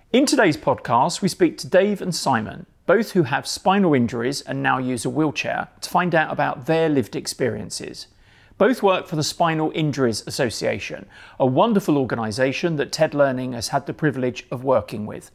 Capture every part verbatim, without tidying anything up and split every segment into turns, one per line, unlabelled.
In today's podcast, we speak to Dave and Simon, both who have spinal injuries and now use a wheelchair, to find out about their lived experiences. Both work for the Spinal Injuries Association, a wonderful organisation that TED Learning has had the privilege of working with.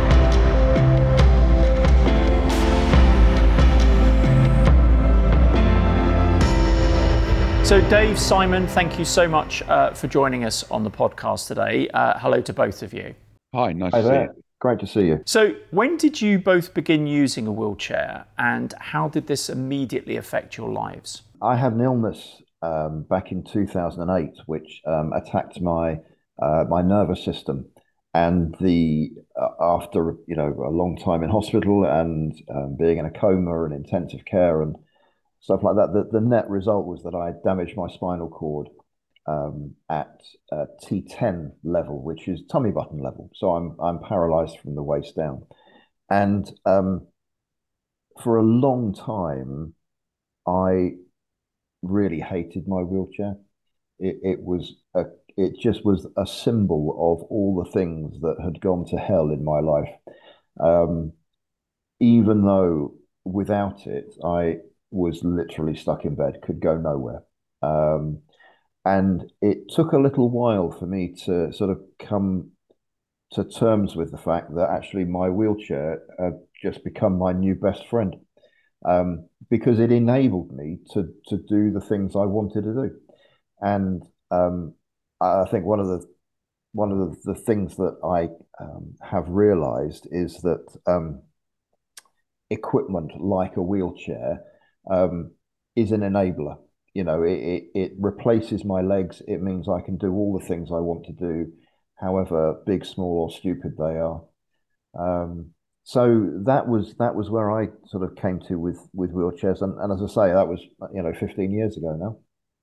So Dave, Simon, thank you so much uh, for joining us on the podcast today. Uh, hello to both of you.
Hi, nice
Hi
to
there.
see you.
Great to see you.
So when did you both begin using a wheelchair, and how did this immediately affect your lives?
I had an illness um, back in two thousand eight, which um, attacked my uh, my nervous system, and the uh, after you know a long time in hospital and um, being in a coma and intensive care and stuff like that, the, the net result was that I damaged my spinal cord um, at uh, T ten level, which is tummy button level. So I'm I'm paralyzed from the waist down, and um, for a long time, I really hated my wheelchair. It, it was a, it just was a symbol of all the things that had gone to hell in my life. Um, Even though without it, I was literally stuck in bed, could go nowhere. Um, and it took a little while for me to sort of come to terms with the fact that actually my wheelchair had just become my new best friend, um, because it enabled me to to do the things I wanted to do. And um, I think one of the one of the, the things that I um, have realized is that um, equipment like a wheelchair um, is an enabler. You know, it, it, it replaces my legs. It means I can do all the things I want to do, however big, small, or stupid they are. Um, so that was that was where I sort of came to with with wheelchairs, and, and as I say, that was you know fifteen years ago now.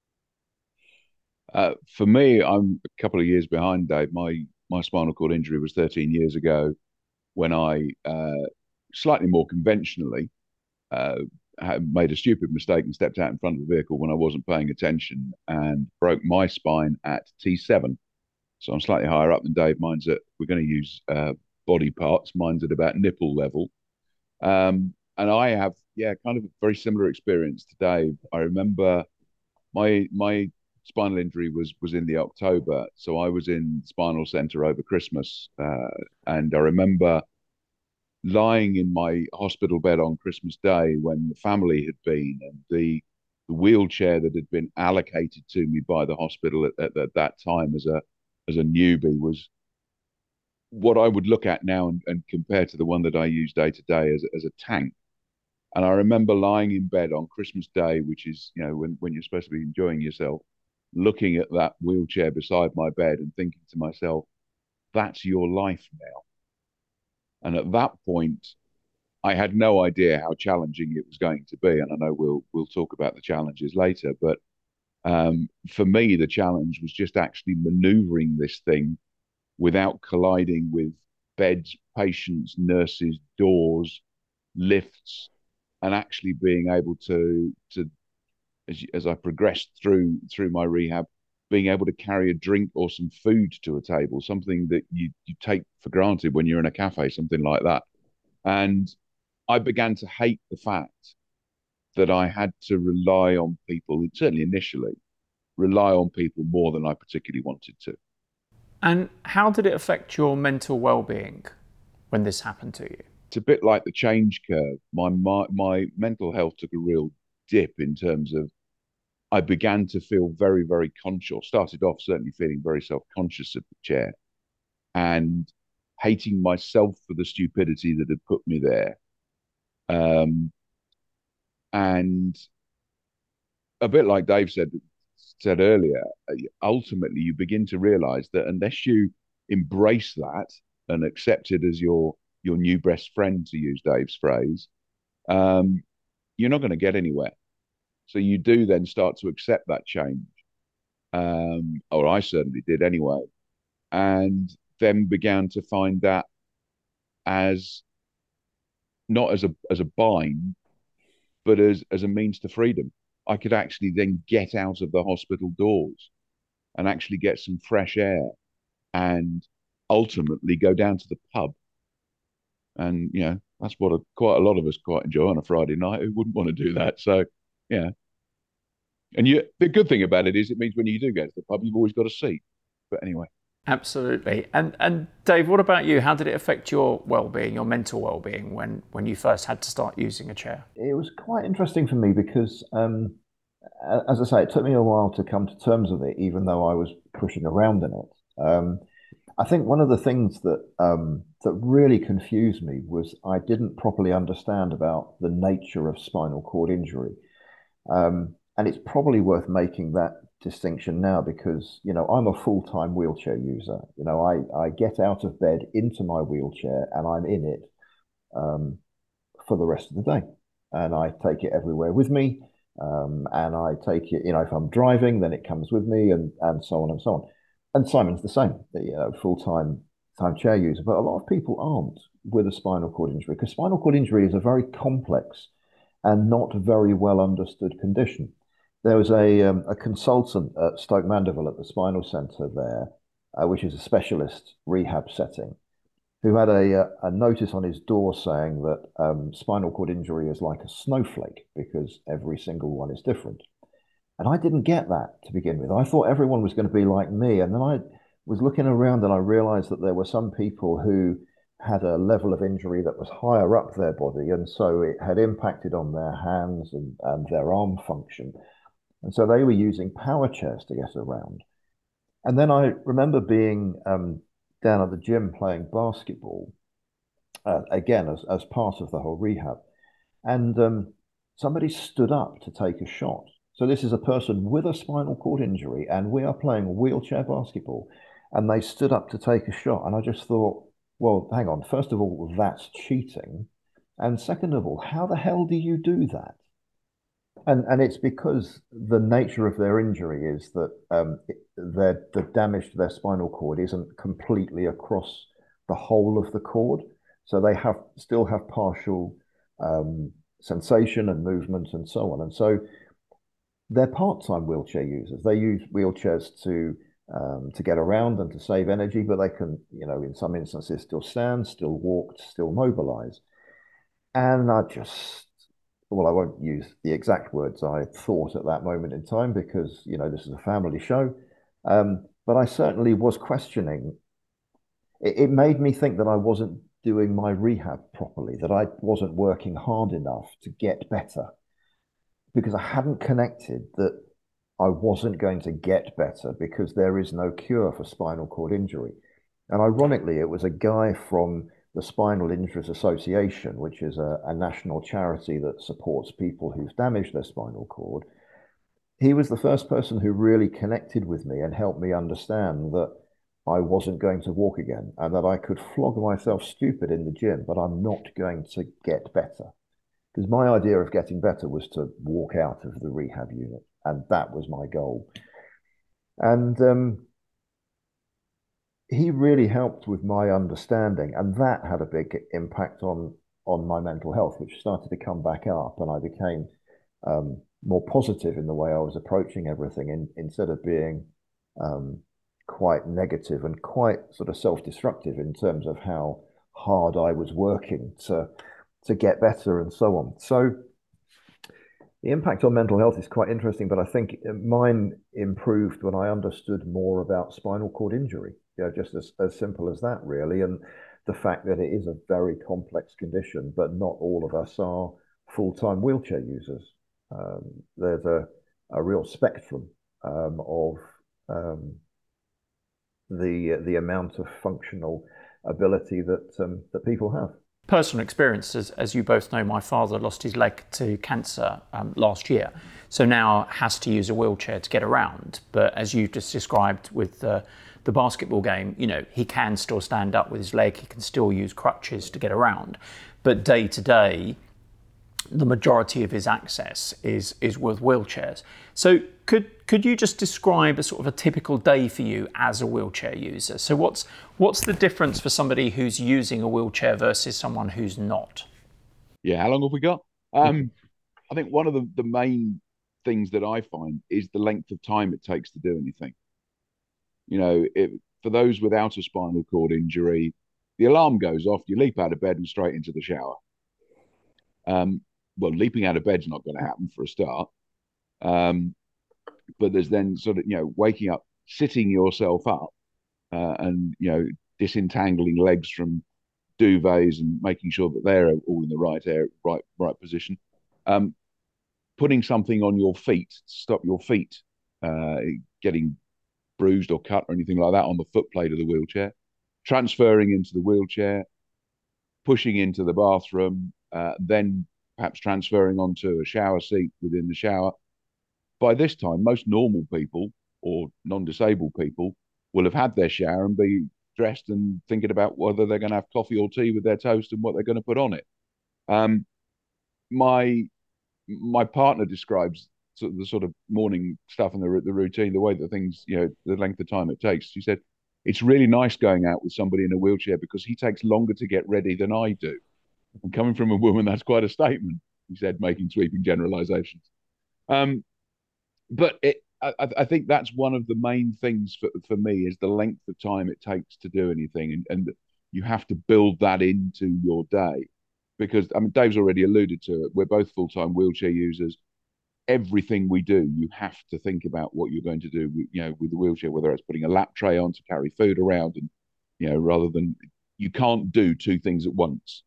Uh, for me, I'm a couple of years behind Dave. My my spinal cord injury was thirteen years ago when I uh, slightly more conventionally uh, had made a stupid mistake and stepped out in front of a vehicle when I wasn't paying attention and broke my spine at T seven. So I'm slightly higher up than Dave. Mine's at, we're going to use uh, body parts. Mine's at about nipple level. Um, and I have, yeah, kind of a very similar experience to Dave. I remember my my spinal injury was was in the October, so I was in spinal center over Christmas, uh, and I remember lying in my hospital bed on Christmas Day when the family had been, and the the wheelchair that had been allocated to me by the hospital at, at, at that time as a as a newbie was what I would look at now and, and compare to the one that I use day to day as as a tank. And I remember lying in bed on Christmas Day, which is, you know, when, when you're supposed to be enjoying yourself, looking at that wheelchair beside my bed and thinking to myself, that's your life now. And at that point, I had no idea how challenging it was going to be. And I know we'll we'll talk about the challenges later, but um, for me, the challenge was just actually maneuvering this thing without colliding with beds, patients, nurses, doors, lifts, and actually being able to to as as I progressed through through my rehab, being able to carry a drink or some food to a table, something that you you take for granted when you're in a cafe, something like that. And I began to hate the fact that I had to rely on people, certainly initially, rely on people more than I particularly wanted to.
And how did it affect your mental well-being when this happened to you?
It's a bit like the change curve. My my, my mental health took a real dip in terms of I began to feel very, very conscious. Started off certainly feeling very self-conscious of the chair and hating myself for the stupidity that had put me there. Um, and a bit like Dave said said earlier, ultimately you begin to realize that unless you embrace that and accept it as your your new best friend, to use Dave's phrase, um, you're not going to get anywhere. So you do then start to accept that change, um, or I certainly did anyway, and then began to find that as not as a as a bind, but as as a means to freedom. I could actually then get out of the hospital doors and actually get some fresh air and ultimately go down to the pub. And, you know, that's what a, quite a lot of us quite enjoy on a Friday night. Who wouldn't want to do that? So, yeah. And you, the good thing about it is it means when you do go to the pub, you've always got a seat. But anyway.
Absolutely. And and Dave, what about you? How did it affect your well-being, your mental well-being when, when you first had to start using a chair?
It was quite interesting for me because, um, as I say, it took me a while to come to terms with it, even though I was pushing around in it. Um, I think one of the things that um, that really confused me was I didn't properly understand about the nature of spinal cord injury. Um, and it's probably worth making that distinction now because, you know, I'm a full-time wheelchair user. You know, I, I get out of bed into my wheelchair and I'm in it um, for the rest of the day. And I take it everywhere with me. Um, and I take it, you know, if I'm driving, then it comes with me and, and so on and so on. And Simon's the same, you know, full-time time chair user. But a lot of people aren't with a spinal cord injury because spinal cord injury is a very complex and not very well understood condition. There was a, um, a consultant at Stoke Mandeville at the Spinal Centre there, uh, which is a specialist rehab setting, who had a, uh, a notice on his door saying that um, spinal cord injury is like a snowflake because every single one is different. And I didn't get that to begin with. I thought everyone was going to be like me. And then I was looking around and I realized that there were some people who had a level of injury that was higher up their body. And so it had impacted on their hands and, and their arm function. And so they were using power chairs to get around. And then I remember being um, down at the gym playing basketball, uh, again, as, as part of the whole rehab. And um, somebody stood up to take a shot. So this is a person with a spinal cord injury, and we are playing wheelchair basketball. And they stood up to take a shot. And I just thought, well, hang on. First of all, that's cheating. And second of all, how the hell do you do that? And and it's because the nature of their injury is that um, it, their, the damage to their spinal cord isn't completely across the whole of the cord. So they have still have partial um, sensation and movement and so on. And so they're part-time wheelchair users. They use wheelchairs to um, to get around and to save energy, but they can, you know, in some instances still stand, still walk, still mobilize. And I just, well, I won't use the exact words I thought at that moment in time because, you know, this is a family show. Um, but I certainly was questioning. It, it made me think that I wasn't doing my rehab properly, that I wasn't working hard enough to get better because I hadn't connected that I wasn't going to get better because there is no cure for spinal cord injury. And ironically, it was a guy from the Spinal Injuries Association, which is a, a national charity that supports people who've damaged their spinal cord. He was the first person who really connected with me and helped me understand that I wasn't going to walk again and that I could flog myself stupid in the gym, but I'm not going to get better. Because my idea of getting better was to walk out of the rehab unit, and that was my goal. And um, he really helped with my understanding, and that had a big impact on on my mental health, which started to come back up, and I became um, more positive in the way I was approaching everything, in, instead of being um, quite negative and quite sort of self-destructive in terms of how hard I was working to to get better and so on. So the impact on mental health is quite interesting, but I think mine improved when I understood more about spinal cord injury. Yeah, you know, just as, as simple as that, really. And the fact that it is a very complex condition, but not all of us are full-time wheelchair users. Um, there's a, a real spectrum um, of um, the the amount of functional ability that um, that people have.
Personal experience, as, as you both know, my father lost his leg to cancer um, last year, so now has to use a wheelchair to get around. But as you just described with uh, the basketball game, you know, he can still stand up with his leg, he can still use crutches to get around. But day to day, the majority of his access is is with wheelchairs. So could could you just describe a sort of a typical day for you as a wheelchair user? So what's what's the difference for somebody who's using a wheelchair versus someone who's not?
Yeah, how long have we got? Um, I think one of the, the main things that I find is the length of time it takes to do anything. You know, it, for those without a spinal cord injury, the alarm goes off, you leap out of bed and straight into the shower. Um, well, leaping out of bed's not going to happen for a start. Um, but there's then sort of, you know, waking up, sitting yourself up, uh, and, you know, disentangling legs from duvets and making sure that they're all in the right air, right, right position. Um, putting something on your feet to stop your feet uh, getting bruised or cut or anything like that on the foot plate of the wheelchair, transferring into the wheelchair, pushing into the bathroom, uh, then perhaps transferring onto a shower seat within the shower. By this time, most normal people or non-disabled people will have had their shower and be dressed and thinking about whether they're going to have coffee or tea with their toast and what they're going to put on it. Um, my my partner describes sort of the sort of morning stuff and the the routine, the way that things, you know, the length of time it takes. She said, it's really nice going out with somebody in a wheelchair because he takes longer to get ready than I do. And coming from a woman, that's quite a statement, he said, making sweeping generalizations. Um, but it, I, I think that's one of the main things for, for me is the length of time it takes to do anything. And, and you have to build that into your day. Because, I mean, Dave's already alluded to it. We're both full-time wheelchair users. Everything we do, you have to think about what you're going to do, with, you know, with the wheelchair, whether it's putting a lap tray on to carry food around, and, you know, rather than, you can't do two things at once.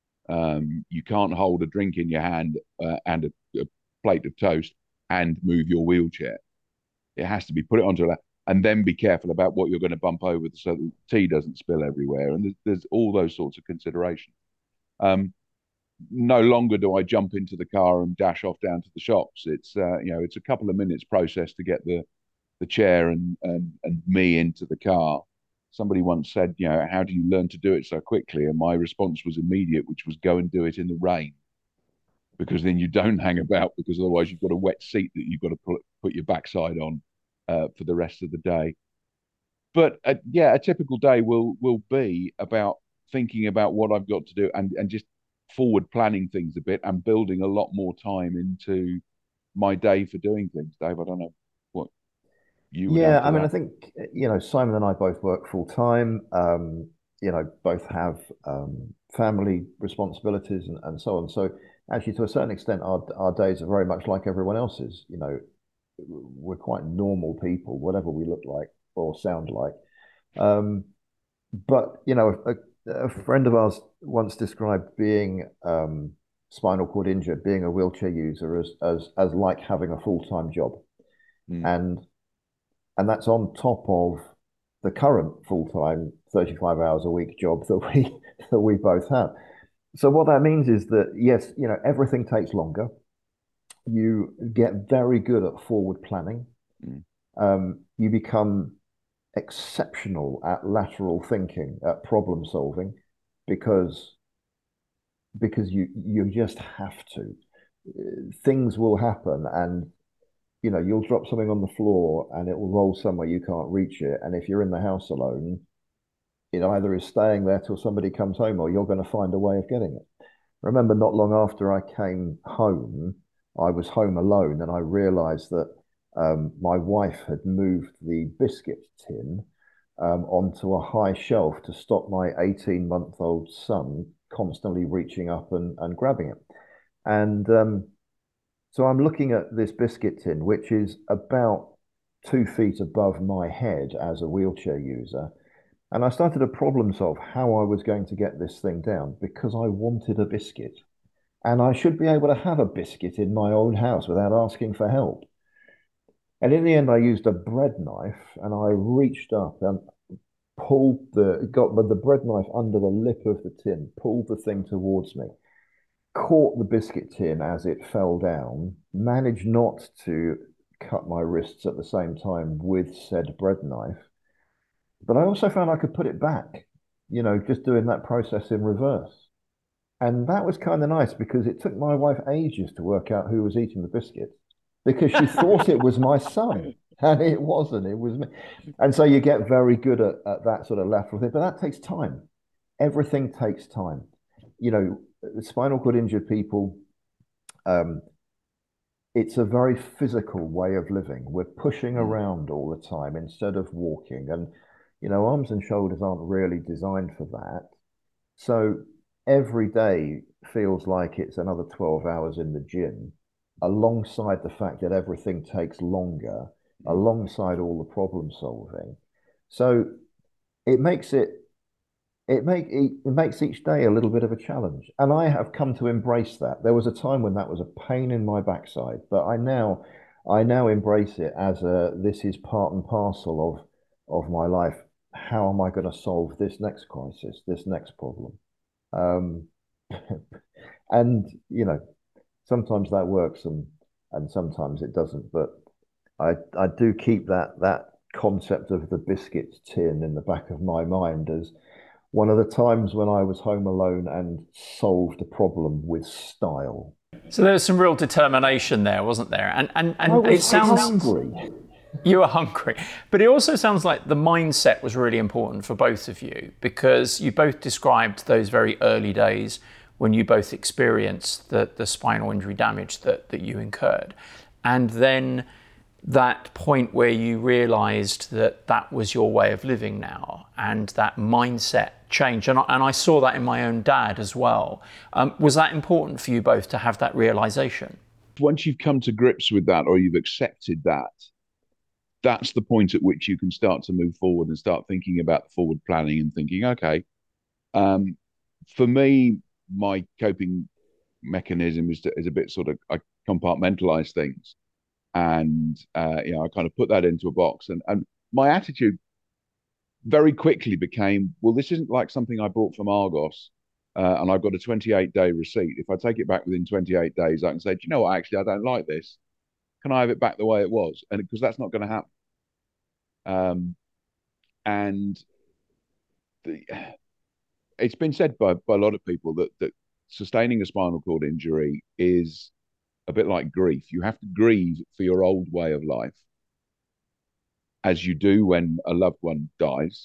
Um, you can't hold a drink in your hand uh, and a, a plate of toast and move your wheelchair. It has to be put it onto a lap, and then be careful about what you're going to bump over so that tea doesn't spill everywhere. And there's, there's all those sorts of considerations. Um, no longer do I jump into the car and dash off down to the shops. It's uh, you know, it's a couple of minutes process to get the the chair and and and me into the car. Somebody once said, you know, how do you learn to do it so quickly? And my response was immediate, which was go and do it in the rain, because then you don't hang about, because otherwise you've got a wet seat that you've got to put put your backside on uh, for the rest of the day. But uh, yeah, a typical day will will be about thinking about what I've got to do, and and just forward planning things a bit and building a lot more time into my day for doing things. Dave, I don't know what you would
Yeah,
add
I
to
mean, I
that.
think, you know, Simon and I both work full time. Um, you know, both have um, family responsibilities and, and so on. So actually, to a certain extent, our our days are very much like everyone else's. You know, we're quite normal people, whatever we look like or sound like. Um, but you know, a, a friend of ours once described being um, spinal cord injured, being a wheelchair user, as as as like having a full time job,
Mm,
and and that's on top of the current full time thirty-five hours a week job that we that we both have. So what that means is that yes, you know, everything takes longer. You get very good at forward planning.
mm,
Um, you become exceptional at lateral thinking, at problem solving, because because you you just have to. Things will happen, and you know you'll drop something on the floor, and it will roll somewhere you can't reach it. And if you're in the house alone, it either is staying there till somebody comes home, or you're going to find a way of getting it. I remember not long after I came home, I was home alone, and I realised that um, my wife had moved the biscuit tin um, onto a high shelf to stop my eighteen month old son constantly reaching up and, and grabbing it. And um, so I'm looking at this biscuit tin, which is about two feet above my head as a wheelchair user. And I started to problem solve how I was going to get this thing down because I wanted a biscuit. And I should be able to have a biscuit in my own house without asking for help. And in the end, I used a bread knife and I reached up and pulled the, got the bread knife under the lip of the tin, pulled the thing towards me, caught the biscuit tin as it fell down, managed not to cut my wrists at the same time with said bread knife. But I also found I could put it back, you know, just doing that process in reverse. And that was kind of nice because it took my wife ages to work out who was eating the biscuit because she thought it was my son. And it wasn't, it was me. And so you get very good at, at that sort of lateral thing, but that takes time. Everything takes time. You know, spinal cord injured people, um, it's a very physical way of living. We're pushing
mm,
around all the time instead of walking. And You know, arms and shoulders aren't really designed for that. So every day feels like it's another twelve hours in the gym, alongside the fact that everything takes longer, alongside all the problem solving. So it makes it it make it, it makes each day a little bit of a challenge. And I have come to embrace that. There was a time when that was a pain in my backside, but I now I now embrace it as a this is part and parcel of of my life. How am I going to solve this next crisis, this next problem? Um, and you know, sometimes that works and and sometimes it doesn't. But I I do keep that that concept of the biscuits tin in the back of my mind as one of the times when I was home alone and solved a problem with style.
So there was some real determination there, wasn't there? And and,
I
and
was
it sounds
hungry.
you were hungry. But it also sounds like the mindset was really important for both of you, because you both described those very early days when you both experienced the, the spinal injury damage that, that you incurred. And then that point where you realized that that was your way of living now, and that mindset change. And I, and I saw that in my own dad as well. Um, was that important for you both to have that realization?
Once you've come to grips with that, or you've accepted that, that's the point at which you can start to move forward and start thinking about forward planning and thinking, okay, um, for me, my coping mechanism is, to, is a bit sort of, I compartmentalize things. And, uh, you know, I kind of put that into a box. And, and my attitude very quickly became, well, this isn't like something I bought from Argos uh, and I've got a twenty-eight day receipt. If I take it back within twenty-eight days, I can say, do you know what, actually, I don't like this. Can I have it back the way it was? And because that's not going to happen. Um, and the, it's been said by, by a lot of people that, that sustaining a spinal cord injury is a bit like grief. You have to grieve for your old way of life, as you do when a loved one dies.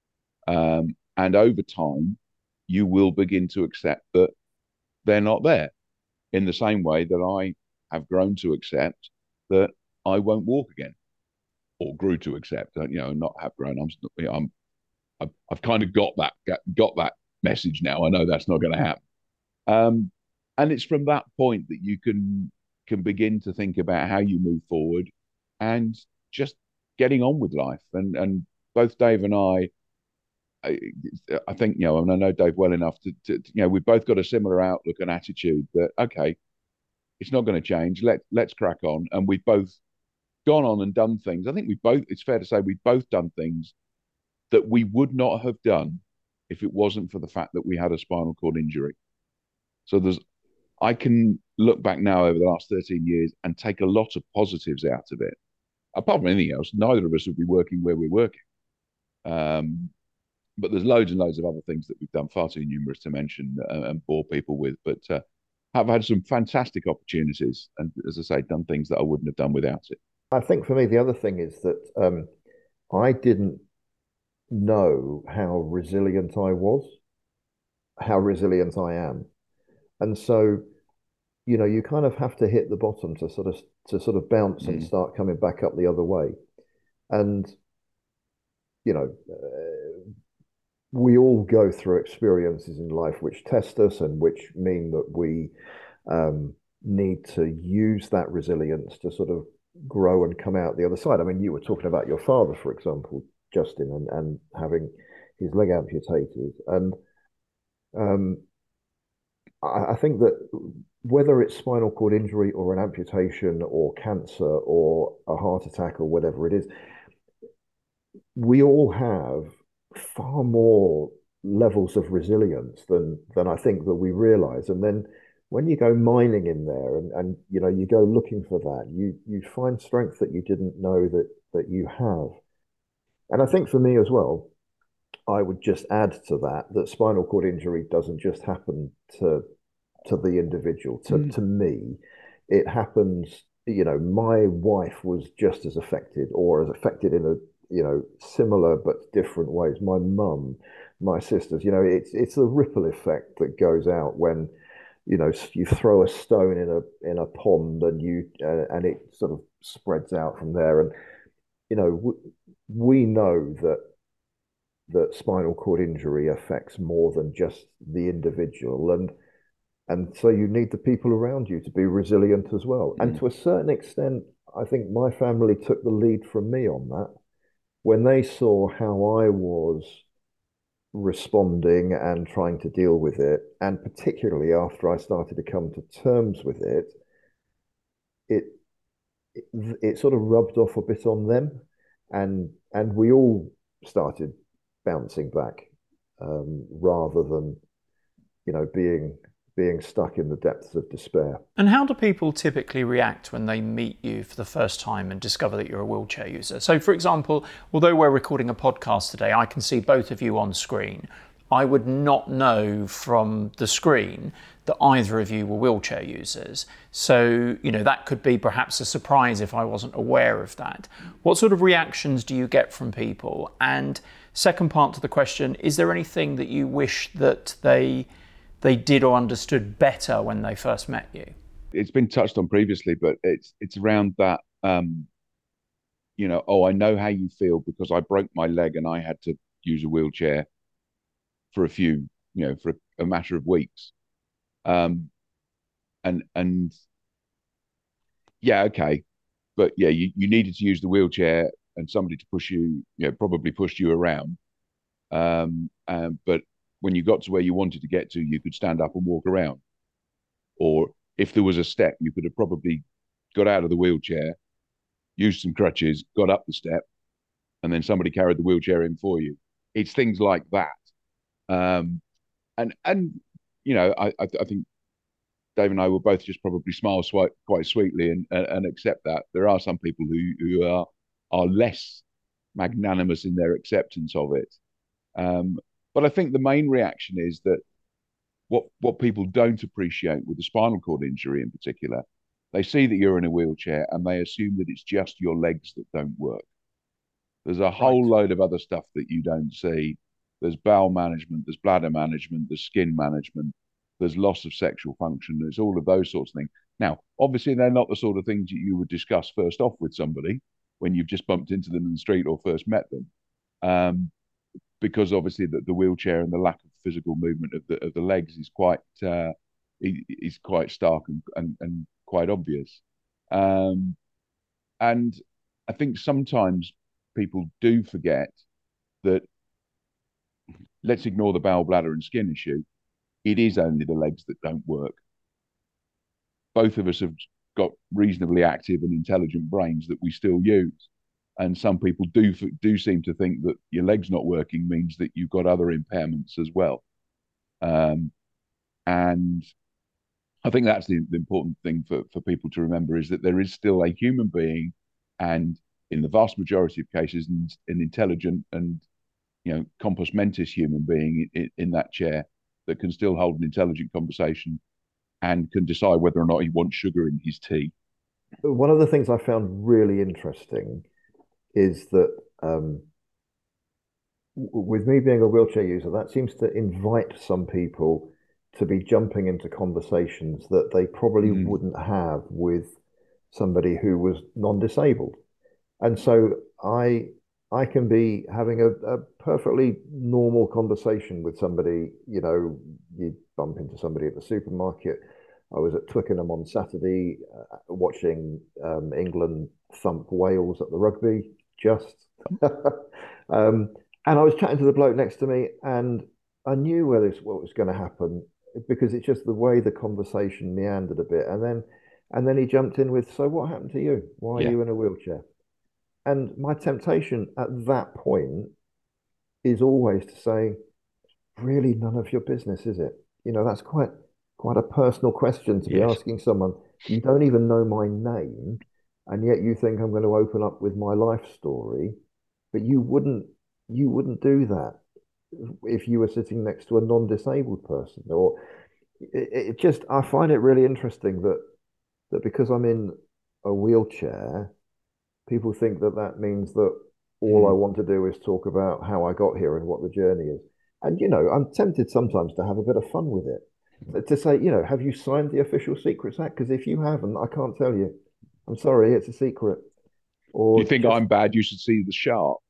Um, and over time, you will begin to accept that they're not there, in the same way that I have grown to accept that I won't walk again, or grew to accept, you know, not have grown. I'm, you know, I'm, I've, I've kind of got that, got that message now. I know that's not going to happen. Um, and it's from that point that you can can begin to think about how you move forward and just getting on with life. And and both Dave and I, I, I think, you know, and I know Dave well enough to, to, you know, we've both got a similar outlook and attitude that, okay, it's not going to change. Let, let's crack on. And we've both gone on and done things. I think we both, it's fair to say we've both done things that we would not have done if it wasn't for the fact that we had a spinal cord injury. So there's, I can look back now over the last thirteen years and take a lot of positives out of it. Apart from anything else, neither of us would be working where we're working. Um, but there's loads and loads of other things that we've done, far too numerous to mention uh, and bore people with. But uh, I've had some fantastic opportunities, and as I say, done things that I wouldn't have done without it.
I think for me, the other thing is that um, I didn't know how resilient I was, how resilient I am. And so, you know, you kind of have to hit the bottom to sort of to sort of bounce mm. and start coming back up the other way. And, you know, uh, we all go through experiences in life which test us and which mean that we um, need to use that resilience to sort of grow and come out the other side. I mean, you were talking about your father, for example, Justin, and, and having his leg amputated. And um, I, I think that whether it's spinal cord injury or an amputation or cancer or a heart attack or whatever it is, we all have far more levels of resilience than than I think that we realize. And then when you go mining in there and, and you know you go looking for that, you you find strength that you didn't know that that you have. And I think for me as well, I would just add to that that spinal cord injury doesn't just happen to to the individual, to, mm. to me. It happens, you know, my wife was just as affected, or as affected in a, you know, similar but different ways. My mum, my sisters, you know, it's it's a ripple effect that goes out when, you know, you throw a stone in a in a pond and you uh, and it sort of spreads out from there. And, you know, we, we know that that spinal cord injury affects more than just the individual, and and so you need the people around you to be resilient as well. Mm. And to a certain extent, I think my family took the lead from me on that when they saw how I was responding and trying to deal with it, and particularly after I started to come to terms with it, it it, it sort of rubbed off a bit on them, and and we all started bouncing back, um, rather than, you know, being being stuck in the depths of despair.
And how do people typically react when they meet you for the first time and discover that you're a wheelchair user? So, for example, although we're recording a podcast today, I can see both of you on screen. I would not know from the screen that either of you were wheelchair users. So, you know, that could be perhaps a surprise if I wasn't aware of that. What sort of reactions do you get from people? And second part to the question, is there anything that you wish that they they did or understood better when they first met you?
It's been touched on previously, but it's it's around that, um, you know, oh, I know how you feel because I broke my leg and I had to use a wheelchair for a few, you know, for a, a matter of weeks. Um, and, and yeah, okay. But yeah, you, you needed to use the wheelchair and somebody to push you, you know, probably pushed you around. Um, um, but when you got to where you wanted to get to, you could stand up and walk around. Or if there was a step, you could have probably got out of the wheelchair, used some crutches, got up the step, and then somebody carried the wheelchair in for you. It's things like that. Um, and, and you know, I, I, I think Dave and I will both just probably smile quite, quite sweetly and, and, and accept that. There are some people who, who are, are less magnanimous in their acceptance of it. Um, but I think the main reaction is that what, what people don't appreciate with the spinal cord injury in particular, they see that you're in a wheelchair and they assume that it's just your legs that don't work. There's a whole right. load of other stuff that you don't see. There's bowel management, there's bladder management, there's skin management, there's loss of sexual function, there's all of those sorts of things. Now, obviously, they're not the sort of things that you would discuss first off with somebody when you've just bumped into them in the street or first met them, um, because obviously the, the wheelchair and the lack of physical movement of the of the legs is quite uh, is quite stark and, and, and quite obvious. Um, and I think sometimes people do forget that, let's ignore the bowel, bladder and skin issue. It is only the legs that don't work. Both of us have got reasonably active and intelligent brains that we still use. And some people do do seem to think that your leg's not working means that you've got other impairments as well. Um, and I think that's the, the important thing for, for people to remember, is that there is still a human being, and in the vast majority of cases, an, an intelligent and, you know, compos mentis human being in, in that chair that can still hold an intelligent conversation and can decide whether or not he wants sugar in his tea.
One of the things I found really interesting is that, um, with me being a wheelchair user, that seems to invite some people to be jumping into conversations that they probably mm. wouldn't have with somebody who was non-disabled. And so I I can be having a, a perfectly normal conversation with somebody. You know, you bump into somebody at the supermarket. I was at Twickenham on Saturday uh, watching um, England thump Wales at the rugby, just. um, and I was chatting to the bloke next to me, and I knew where this what was going to happen, because it's just the way the conversation meandered a bit. And then, and then he jumped in with, "So what happened to you? Why are yeah. you in a wheelchair?" And my temptation at that point is always to say, really none of your business, is it? You know, that's quite quite a personal question to be yes. asking someone. You don't even know my name, and yet you think I'm going to open up with my life story. But you wouldn't you wouldn't do that if you were sitting next to a non-disabled person. Or it, it just, I find it really interesting that that because I'm in a wheelchair, people think that that means that all mm. I want to do is talk about how I got here and what the journey is. And, you know, I'm tempted sometimes to have a bit of fun with it. To say, you know, have you signed the Official Secrets Act? Because if you haven't, I can't tell you. I'm sorry, it's a secret.
Or you think just, I'm bad, you should see the sharp.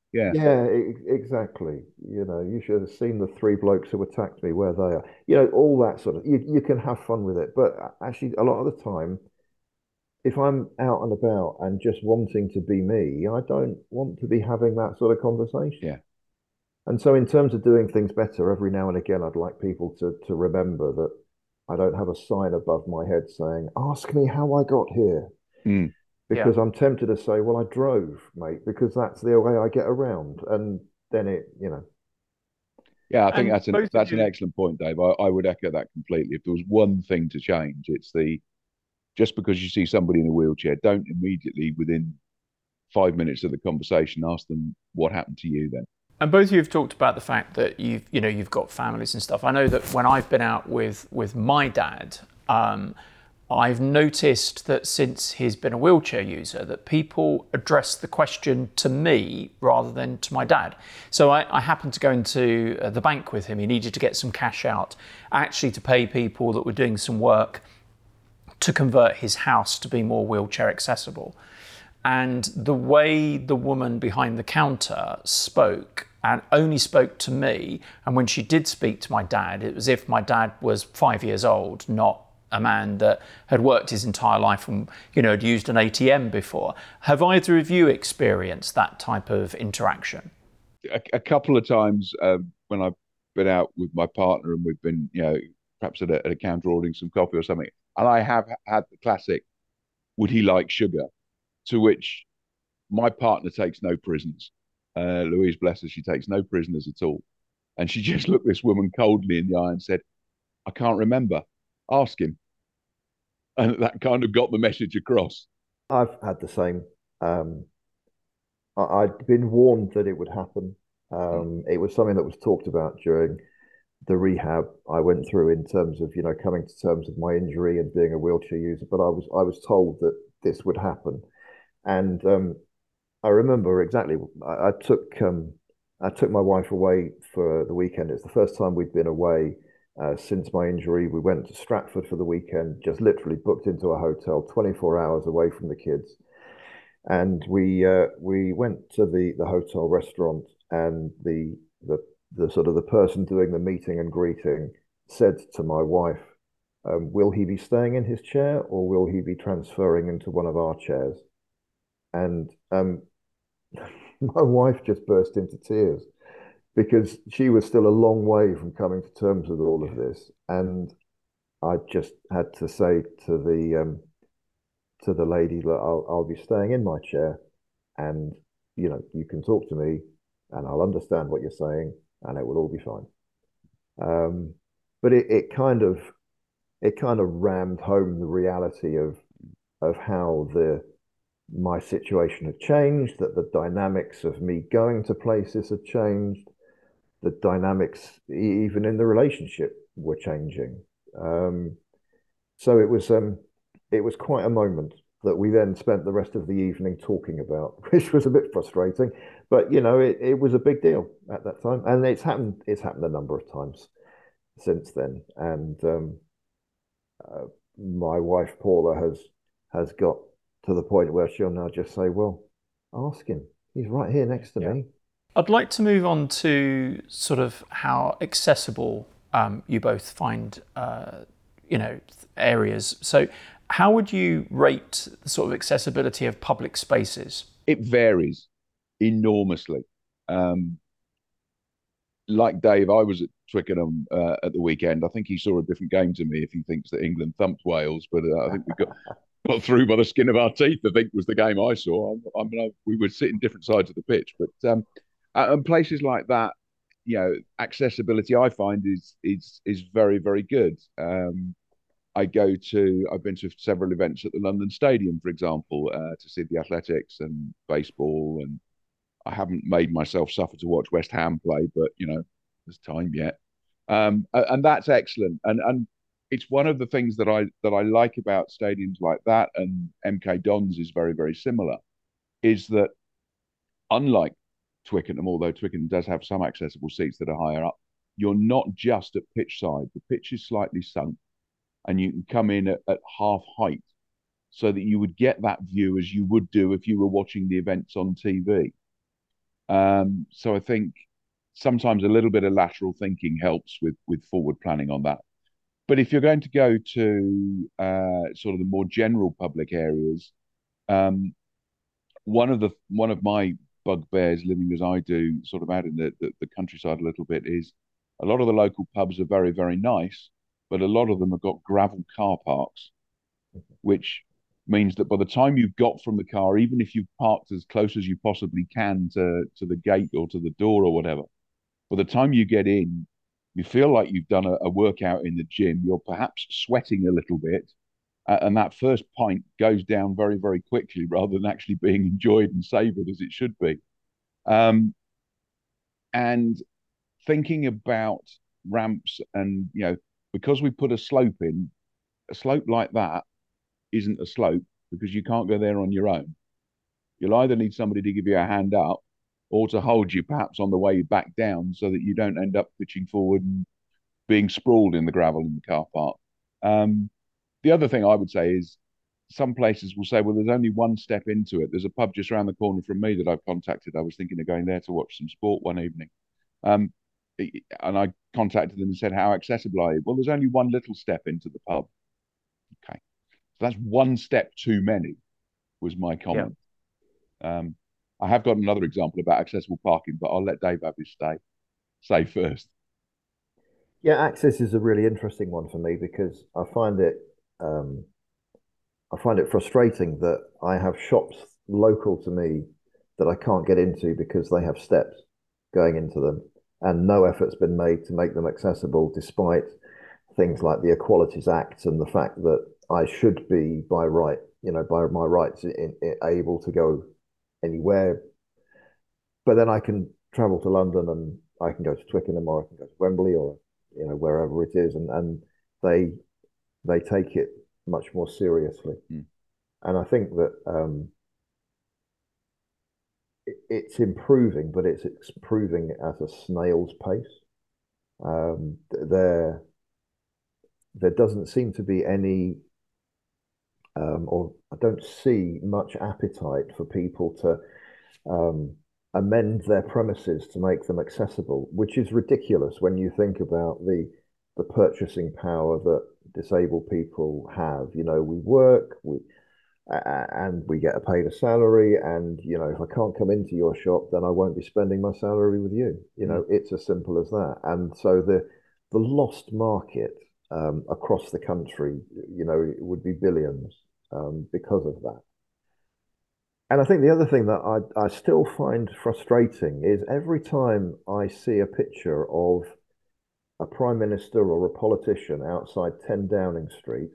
Yeah,
Yeah, e- exactly. You know, you should have seen the three blokes who attacked me where they are. You know, all that sort of, you, you can have fun with it. But actually, a lot of the time, if I'm out and about and just wanting to be me, I don't want to be having that sort of conversation.
yeah.
And so, in terms of doing things better, every now and again, I'd like people to to remember that I don't have a sign above my head saying, "Ask me how I got here,"
Mm.
Yeah.
because I'm tempted to say, "Well, I drove, mate," because that's the way I get around, and then it, you know,
Yeah, I think
And
that's an
both of
that's an
you,
excellent point, Dave. I, I would echo that completely. If there was one thing to change, it's the just because you see somebody in a wheelchair, don't immediately within five minutes of the conversation ask them what happened to you then.
and both of you have talked about the fact that you've, you know, you've got families and stuff. I know that when I've been out with with my dad, um, I've noticed that since he's been a wheelchair user, that people address the question to me rather than to my dad. So I, I happened to go into uh, the bank with him. He needed to get some cash out, actually to pay people that were doing some work to convert his house to be more wheelchair accessible. And the way the woman behind the counter spoke, and only spoke to me, and when she did speak to my dad, it was as if my dad was five years old, not a man that had worked his entire life and, you know, had used an A T M before. Have either of you experienced that type of interaction?
A, a couple of times um, when I've been out with my partner and we've been, you know, perhaps at a, at a counter ordering some coffee or something, and I have had the classic, "Would he like sugar?" To which my partner takes no prisoners. Uh, Louise, bless her, she takes no prisoners at all. And she just looked this woman coldly in the eye and said, "I can't remember. Ask him." And that kind of got the message across.
I've had the same. Um, I, I'd been warned that it would happen.
Mm.
Um, it was something that was talked about during the rehab I went through in terms of, you know, coming to terms with my injury and being a wheelchair user. But I was I was told that this would happen, and um, I remember exactly. I, I took um, I took my wife away for the weekend. It's the first time we'd been away uh, since my injury. We went to Stratford for the weekend, just literally booked into a hotel, twenty-four hours away from the kids, and we uh, we went to the the hotel restaurant, and the the the sort of the person doing the meeting and greeting said to my wife, um, "Will he be staying in his chair, or will he be transferring into one of our chairs?" And um, my wife just burst into tears because she was still a long way from coming to terms with all of
Yeah.
this, and I just had to say to the um, to the lady that I'll I'll be staying in my chair, and you know you can talk to me, and I'll understand what you're saying, and it will all be fine. Um, but it, it kind of it kind of rammed home the reality of of how the my situation had changed, that the dynamics of me going to places had changed, the dynamics even in the relationship were changing. Um, so it was um, it was quite a moment that we then spent the rest of the evening talking about, which was a bit frustrating, but you know it, it was a big deal at that time, and it's happened it's happened a number of times since then, and um, uh, my wife Paula has has got to the point where she'll now just say, "Well, ask him. He's right here next to
Yeah.
me."
I'd like to move on to sort of how accessible um, you both find, uh, you know, areas. So, how would you rate the sort of accessibility of public spaces?
It varies enormously. Um, like Dave, I was at Twickenham uh, at the weekend. I think he saw a different game to me if he thinks that England thumped Wales, but uh, I think we got got through by the skin of our teeth. I think was the game I saw. I, I mean, I, we were sitting different sides of the pitch, but um, and places like that, you know, accessibility I find is is is very very good. Um, I go to I've been to several events at the London Stadium, for example, uh, to see the athletics and baseball, and I haven't made myself suffer to watch West Ham play, but you know, there's time yet. Um, and that's excellent. And and it's one of the things that I that I like about stadiums like that, and M K Dons is very very similar. Is that unlike Twickenham, although Twickenham does have some accessible seats that are higher up, you're not just at pitch side. The pitch is slightly sunk, and you can come in at, at half height, so that you would get that view as you would do if you were watching the events on T V. Um, so I think sometimes a little bit of lateral thinking helps with with forward planning on that. But if you're going to go to uh, sort of the more general public areas, um, one of the one of my bugbears living as I do, sort of out in the, the, the countryside a little bit, is a lot of the local pubs are very, very nice, but a lot of them have got gravel car parks, which means that by the time you've got from the car, even if you've parked as close as you possibly can to, to the gate or to the door or whatever, by the time you get in, you feel like you've done a, a workout in the gym. You're perhaps sweating a little bit, uh, and that first pint goes down very, very quickly rather than actually being enjoyed and savoured as it should be. Um, and thinking about ramps and, you know, because we put a slope in, a slope like that isn't a slope because you can't go there on your own. You'll either need somebody to give you a hand up or to hold you perhaps on the way back down so that you don't end up pitching forward and being sprawled in the gravel in the car park. Um, the other thing I would say is some places will say, well, there's only one step into it. There's a pub just around the corner from me that I've contacted. I was thinking of going there to watch some sport one evening. Um, and I contacted them and said, how accessible are you? Well, there's only one little step into the pub. Okay. So that's one step too many, was my
Yeah.
comment. Um, I have got another example about accessible parking, but I'll let Dave have his stay, say first.
Yeah, access is a really interesting one for me because I find it um, I find it frustrating that I have shops local to me that I can't get into because they have steps going into them, and no effort's been made to make them accessible, despite things like the Equalities Act and the fact that I should be by right, you know, by my rights, in, in, able to go anywhere. But then I can travel to London and I can go to Twickenham or I can go to Wembley or you know wherever it is, and and they they take it much more seriously.
Mm.
And I think that um, it, it's improving, but it's improving at a snail's pace. Um, there, there doesn't seem to be any, um, or I don't see much appetite for people to um, amend their premises to make them accessible, which is ridiculous when you think about the the purchasing power that disabled people have. You know, we work, we uh, and we get a paid a salary, and you know, if I can't come into your shop, then I won't be spending my salary with you. You know,
Mm.
it's as simple as that. And so the the lost market um, across the country, you know, it would be billions um, because of that. And I think the other thing that I, I still find frustrating is every time I see a picture of a prime minister or a politician outside ten Downing Street,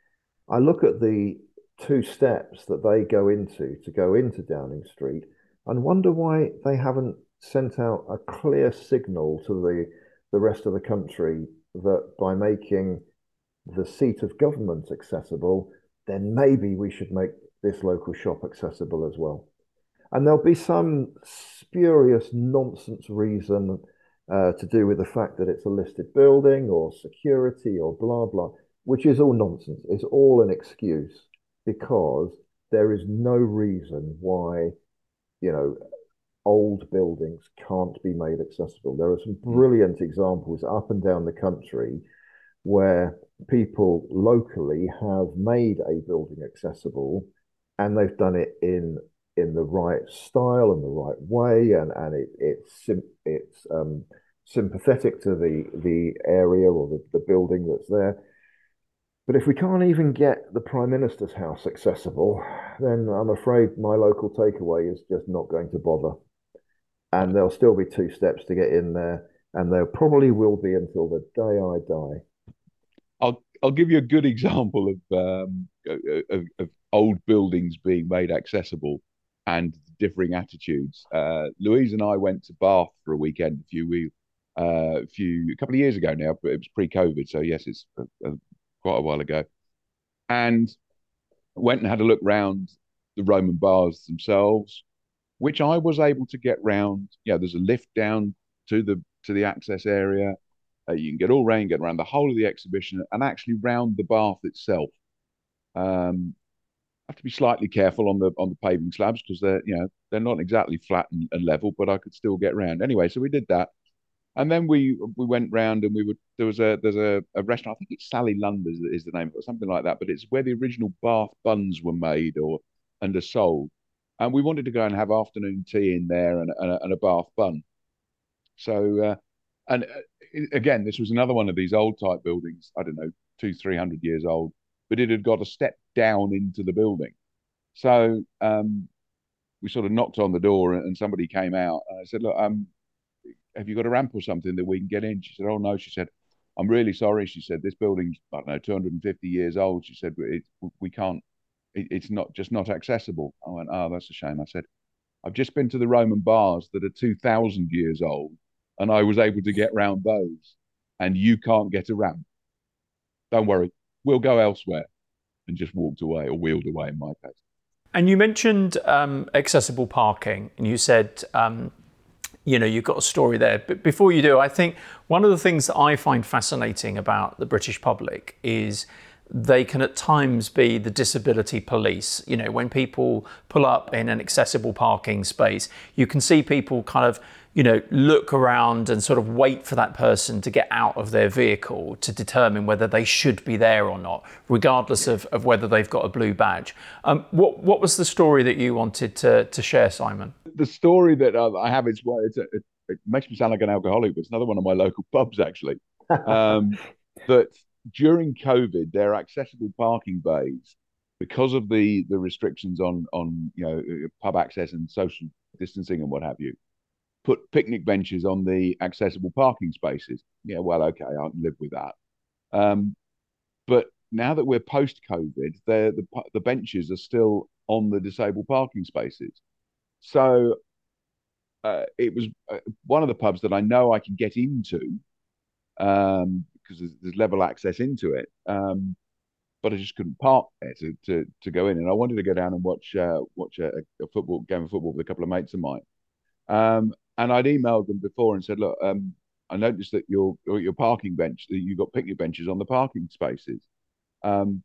I look at the two steps that they go into to go into Downing Street and wonder why they haven't sent out a clear signal to the, the rest of the country that by making the seat of government accessible, then maybe we should make this local shop accessible as well. And there'll be some spurious nonsense reason uh, to do with the fact that it's a listed building or security or blah, blah, which is all nonsense. It's all an excuse because there is no reason why, you know, old buildings can't be made accessible. There are some brilliant examples up and down the country where people locally have made a building accessible and they've done it in in the right style and the right way, and and it, it's it's um, sympathetic to the the area or the, the building that's there. But if we can't even get the Prime Minister's house accessible, then I'm afraid my local takeaway is just not going to bother. And there'll still be two steps to get in there, and there probably will be until the day I die.
I'll I'll give you a good example of um, of, of old buildings being made accessible and differing attitudes. Uh, Louise and I went to Bath for a weekend a few we uh, a few a couple of years ago now, but it was pre-COVID, so yes, it's a, a, quite a while ago. And went and had a look round the Roman baths themselves, which I was able to get round. Yeah, there's a lift down to the to the access area. Uh, you can get all around, get around the whole of the exhibition, and actually round the bath itself. Um, have to be slightly careful on the on the paving slabs because they're you know they're not exactly flat and, and level, but I could still get round. Anyway, so we did that, and then we we went round and we would there was a there's a, a restaurant. I think it's Sally Lunder's is the name of it, or something like that. But it's where the original Bath buns were made or and are sold. And we wanted to go and have afternoon tea in there and, and, a, and a Bath bun. So uh, and uh, again, this was another one of these old type buildings. I don't know, two three hundred years old, but it had got a step down into the building. So um, we sort of knocked on the door and somebody came out. And I said, look, um, have you got a ramp or something that we can get in? She said, oh, no. She said, I'm really sorry. She said, this building's, I don't know, two hundred fifty years old. She said, it, we can't, it, it's not just not accessible. I went, oh, that's a shame. I said, I've just been to the Roman bars that are two thousand years old and I was able to get round those and you can't get a ramp. Don't worry, we'll go elsewhere. And just walked away or wheeled away in my case.
And you mentioned um, accessible parking, and you said, um, you know, you've got a story there. But before you do, I think one of the things that I find fascinating about the British public is they can at times be the disability police. You know, when people pull up in an accessible parking space, you can see people kind of, you know, look around and sort of wait for that person to get out of their vehicle to determine whether they should be there or not, regardless of, of whether they've got a blue badge. Um, what what was the story that you wanted to to share, Simon?
The story that uh, I have is, well, it's a, it, it makes me sound like an alcoholic, but it's another one of my local pubs, actually. Um, that during COVID, their accessible parking bays, because of the the restrictions on on you know pub access and social distancing and what have you, put picnic benches on the accessible parking spaces. Yeah, well, okay, I can live with that. Um, but now that we're post-COVID, the the benches are still on the disabled parking spaces. So uh, it was uh, one of the pubs that I know I can get into um, because there's, there's level access into it. Um, but I just couldn't park there to, to to go in, and I wanted to go down and watch uh, watch a, a football game of football with a couple of mates of mine. Um, and I'd emailed them before and said, look, um, I noticed that your your parking bench, that you've got picnic benches on the parking spaces. Um,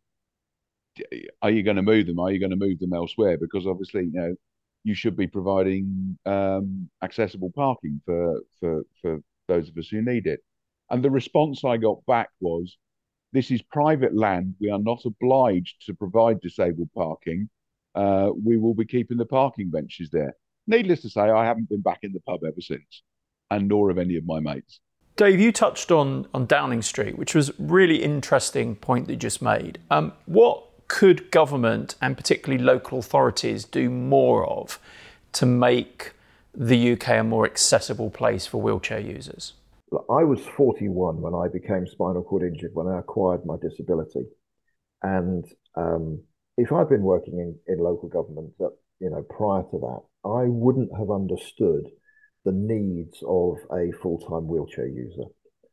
are you going to move them? Are you going to move them elsewhere? Because obviously, you know, you should be providing um, accessible parking for for for those of us who need it. And the response I got back was, this is private land. We are not obliged to provide disabled parking. Uh, we will be keeping the parking benches there. Needless to say, I haven't been back in the pub ever since, and nor have any of my mates.
Dave, you touched on, on Downing Street, which was a really interesting point that you just made. Um, what could government and particularly local authorities do more of to make the U K a more accessible place for wheelchair users?
I was forty-one when I became spinal cord injured, when I acquired my disability. And um, if I'd been working in, in local government, that, you know, prior to that, I wouldn't have understood the needs of a full-time wheelchair user.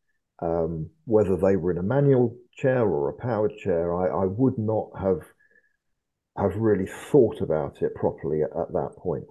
Um, whether they were in a manual chair or a powered chair, I, I would not have have really thought about it properly at, at that point.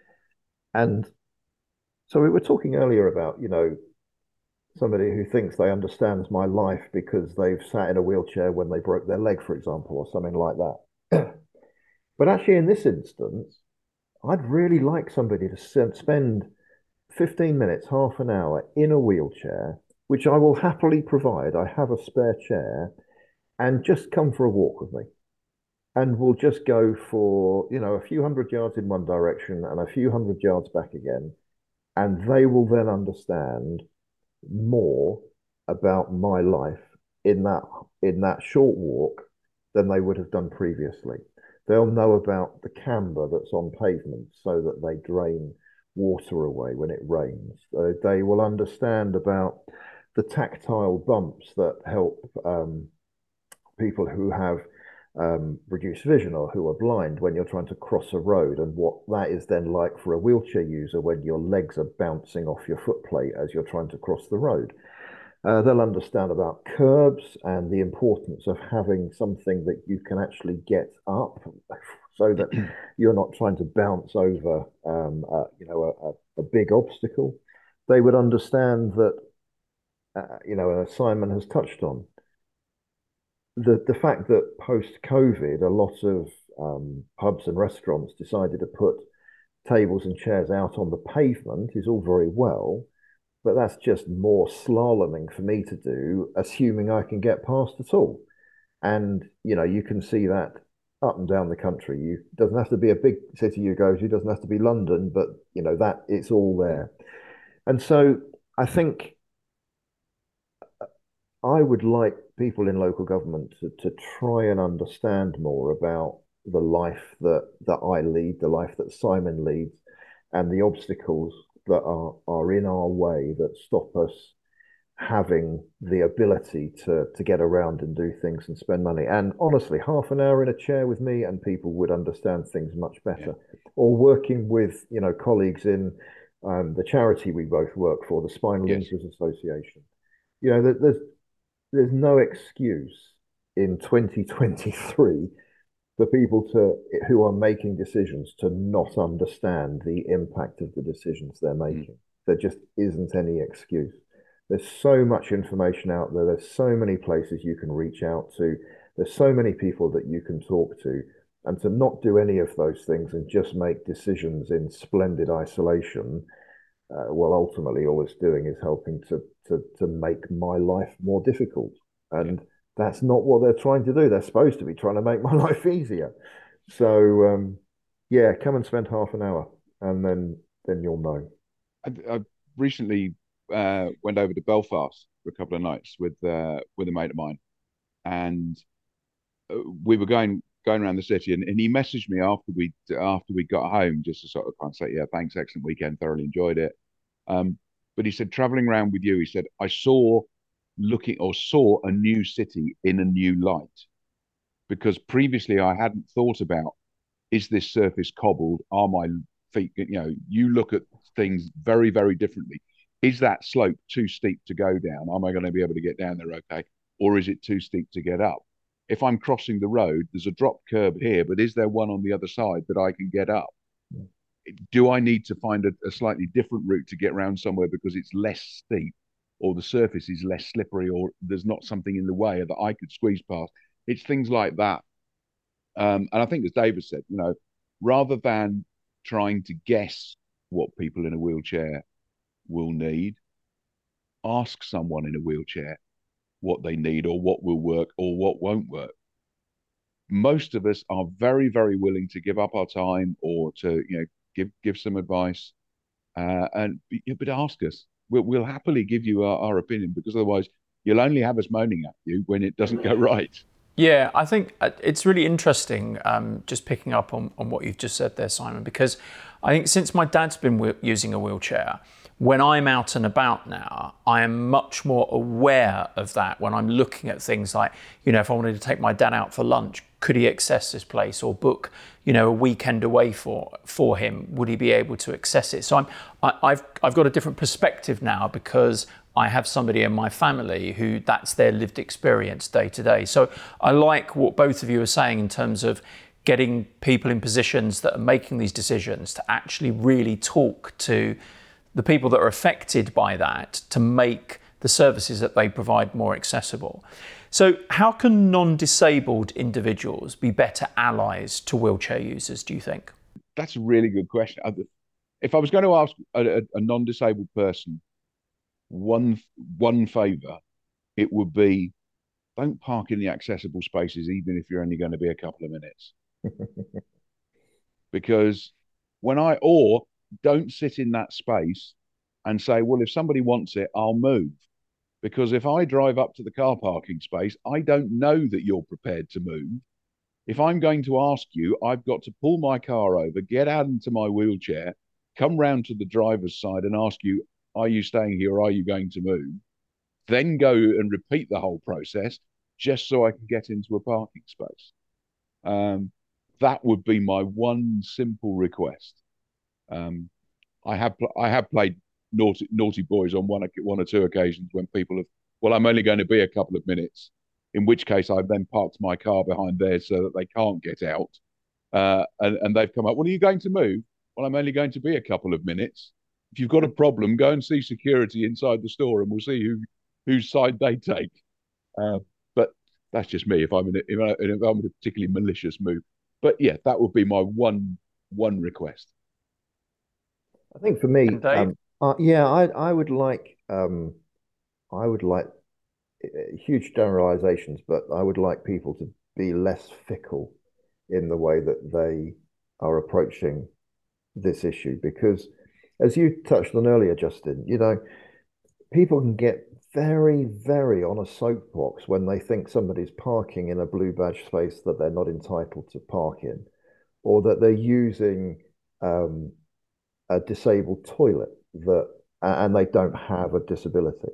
And so we were talking earlier about, you know, somebody who thinks they understands my life because they've sat in a wheelchair when they broke their leg, for example, or something like that. But actually, in this instance, I'd really like somebody to spend fifteen minutes, half an hour in a wheelchair, which I will happily provide. I have a spare chair, and just come for a walk with me. And we'll just go for, you know, a few hundred yards in one direction and a few hundred yards back again. And they will then understand more about my life in that in that short walk than they would have done previously. They'll know about the camber that's on pavements so that they drain water away when it rains. Uh, they will understand about the tactile bumps that help um, people who have um, reduced vision or who are blind when you're trying to cross a road, and what that is then like for a wheelchair user when your legs are bouncing off your foot plate as you're trying to cross the road. Uh, they'll understand about curbs and the importance of having something that you can actually get up so that you're not trying to bounce over, um, uh, you know, a, a big obstacle. They would understand that, uh, you know, as Simon has touched on, the the fact that post-COVID, a lot of um, pubs and restaurants decided to put tables and chairs out on the pavement is all very well, but that's just more slaloming for me to do, assuming I can get past at all. And you know, you can see that up and down the country. You it doesn't have to be a big city you go to, it doesn't have to be London, but you know that it's all there. And so I think I would like people in local government to, to try and understand more about the life that that I lead, the life that Simon leads, and the obstacles that are are in our way that stop us having the ability to to get around and do things and spend money. And honestly, half an hour in a chair with me and people would understand things much better. Yeah. Or working with, you know, colleagues in um, the charity we both work for, the Spinal yes. Injuries Association. You know, there's there's no excuse in twenty twenty-three for people to who are making decisions to not understand the impact of the decisions they're making. Mm. There just isn't any excuse. There's so much information out there. There's so many places you can reach out to. There's so many people that you can talk to. And to not do any of those things and just make decisions in splendid isolation, uh, well, ultimately, all it's doing is helping to to to make my life more difficult. And yeah. that's not what they're trying to do. They're supposed to be trying to make my life easier. So, um, yeah, come and spend half an hour, and then then you'll know.
I, I recently uh, went over to Belfast for a couple of nights with uh, with a mate of mine, and we were going going around the city, and, and he messaged me after we after we got home just to sort of kind of say, yeah, thanks, excellent weekend, thoroughly enjoyed it. Um, but he said, traveling around with you, he said, I saw looking or saw a new city in a new light, because previously I hadn't thought about, is this surface cobbled? Are my feet, you know, you look at things very, very differently. Is that slope too steep to go down? Am I going to be able to get down there okay? Or is it too steep to get up? If I'm crossing the road, there's a drop curb here, but is there one on the other side that I can get up? Yeah. Do I need to find a, a slightly different route to get around somewhere because it's less steep, or the surface is less slippery, or there's not something in the way that I could squeeze past? It's things like that. Um, and I think, as David said, you know, rather than trying to guess what people in a wheelchair will need, ask someone in a wheelchair what they need, or what will work, or what won't work. Most of us are very, very willing to give up our time, or to, you know, give give some advice, uh, and but ask us. We'll, we'll happily give you our, our opinion, because otherwise you'll only have us moaning at you when it doesn't go right.
Yeah, I think it's really interesting, um, just picking up on, on what you've just said there, Simon, because I think since my dad's been using a wheelchair, when I'm out and about now, I am much more aware of that when I'm looking at things like, you know, if I wanted to take my dad out for lunch, could he access this place, or book, you know, a weekend away for for him? Would he be able to access it? So I'm, I, I've I've got a different perspective now, because I have somebody in my family who that's their lived experience day to day. So I like what both of you are saying in terms of getting people in positions that are making these decisions to actually really talk to the people that are affected by that, to make the services that they provide more accessible. So how can non-disabled individuals be better allies to wheelchair users, do you think?
That's a really good question. If I was going to ask a, a, a non-disabled person one one favour, it would be, don't park in the accessible spaces, even if you're only going to be a couple of minutes. Because when I, or don't sit in that space and say, well, if somebody wants it, I'll move. Because if I drive up to the car parking space, I don't know that you're prepared to move. If I'm going to ask you, I've got to pull my car over, get out into my wheelchair, come round to the driver's side and ask you, are you staying here or are you going to move? Then go and repeat the whole process just so I can get into a parking space. Um, that would be my one simple request. Um, I have I have played naughty naughty boys on one one or two occasions when people have, well, I'm only going to be a couple of minutes, in which case I've then parked my car behind theirs so that they can't get out. Uh, and, and they've come up, well, are you going to move? Well, I'm only going to be a couple of minutes. If you've got a problem, go and see security inside the store and we'll see who whose side they take. Uh, but that's just me. If I'm in a, if, I, if I'm in a particularly malicious mood, but yeah, that would be my one one request.
I think for me,
And Dave?
um, uh, yeah, I I would like um, I would like uh, huge generalizations, but I would like people to be less fickle in the way that they are approaching this issue, because as you touched on earlier, Justin, you know, people can get very, very on a soapbox when they think somebody's parking in a blue badge space that they're not entitled to park in, or that they're using um, a disabled toilet that and they don't have a disability.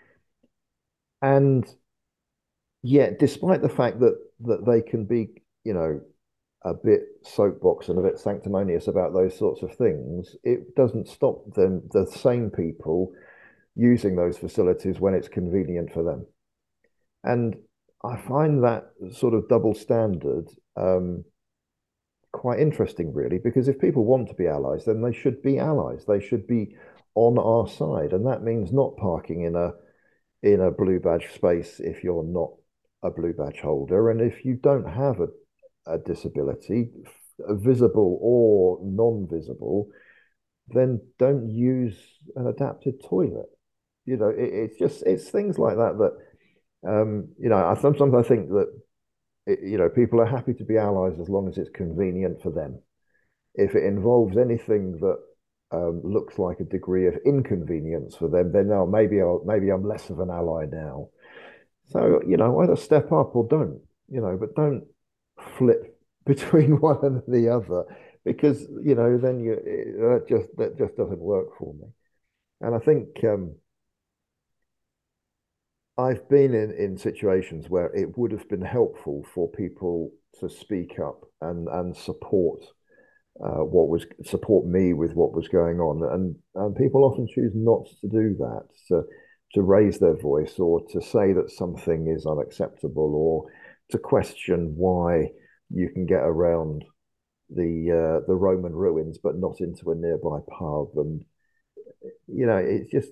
And yet, despite the fact that that they can be, you know, a bit soapbox and a bit sanctimonious about those sorts of things, it doesn't stop them, the same people, using those facilities when it's convenient for them. And I find that sort of double standard um, quite interesting, really, because if people want to be allies, then they should be allies. They should be on our side, and that means not parking in a in a blue badge space if you're not a blue badge holder, and if you don't have a, a disability, visible or non-visible, then don't use an adapted toilet. You know, it, it's just it's things like that that um, you know. I, sometimes I think that it, you know, people are happy to be allies as long as it's convenient for them. If it involves anything that um, looks like a degree of inconvenience for them, then now maybe I'll maybe I'm less of an ally now. So, you know, either step up or don't. You know, but don't flip between one and the other, because you know then you that just that just doesn't work for me. And I think um, I've been in, in situations where it would have been helpful for people to speak up and and support uh, what was support me with what was going on, and and people often choose not to do that, to to raise their voice or to say that something is unacceptable or to question why you can get around the uh, the Roman ruins but not into a nearby pub, and you know it's just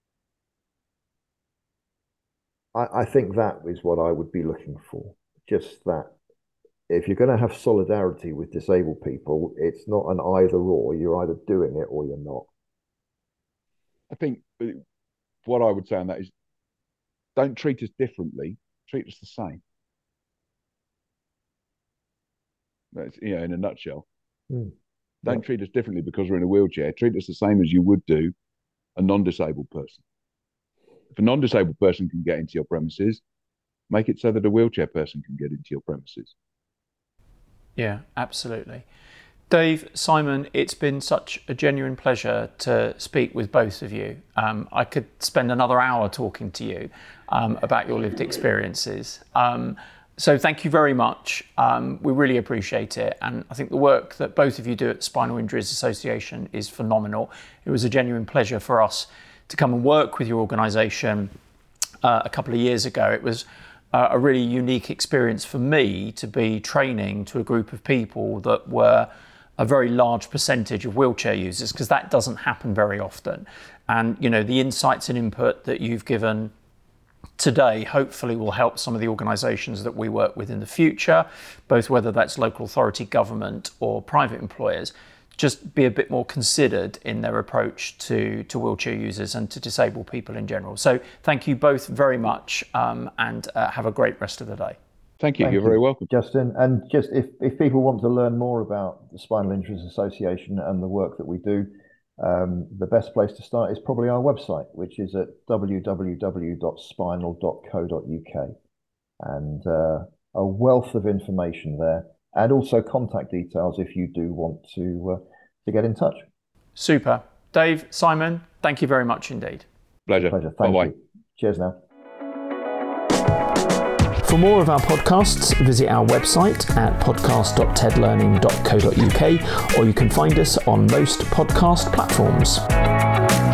I, I think that is what I would be looking for. Just that if you're going to have solidarity with disabled people, it's not an either or. You're either doing it or you're not.
I think what I would say on that is don't treat us differently, treat us the same. That's, you know, in a nutshell.
Mm.
Don't
Yep.
treat us differently because we're in a wheelchair. Treat us the same as you would do a non-disabled person. If a non-disabled person can get into your premises, make it so that a wheelchair person can get into your premises.
Yeah, absolutely. Dave, Simon, it's been such a genuine pleasure to speak with both of you. Um, I could spend another hour talking to you um, about your lived experiences. Um, so thank you very much. Um, we really appreciate it. And I think the work that both of you do at the Spinal Injuries Association is phenomenal. It was a genuine pleasure for us to come and work with your organisation uh, a couple of years ago. It was uh, a really unique experience for me to be training to a group of people that were a very large percentage of wheelchair users, because that doesn't happen very often. And, you know, the insights and input that you've given today hopefully will help some of the organisations that we work with in the future, both whether that's local authority, government or private employers, just be a bit more considered in their approach to, to wheelchair users and to disabled people in general. So thank you both very much um, and uh, have a great rest of the day.
Thank you.
Thank
You're
you,
very welcome.
Justin. And just if, if people want to learn more about the Spinal Injuries Association and the work that we do, um, the best place to start is probably our website, which is at w w w dot spinal dot co dot u k. And uh, a wealth of information there, and also contact details if you do want to, uh, to get in touch.
Super. Dave, Simon, thank you very much indeed.
Pleasure.
Pleasure. Thank
Bye-bye.
you. Cheers now.
For more of our podcasts, visit our website at podcast dot ted learning dot co dot u k, or you can find us on most podcast platforms.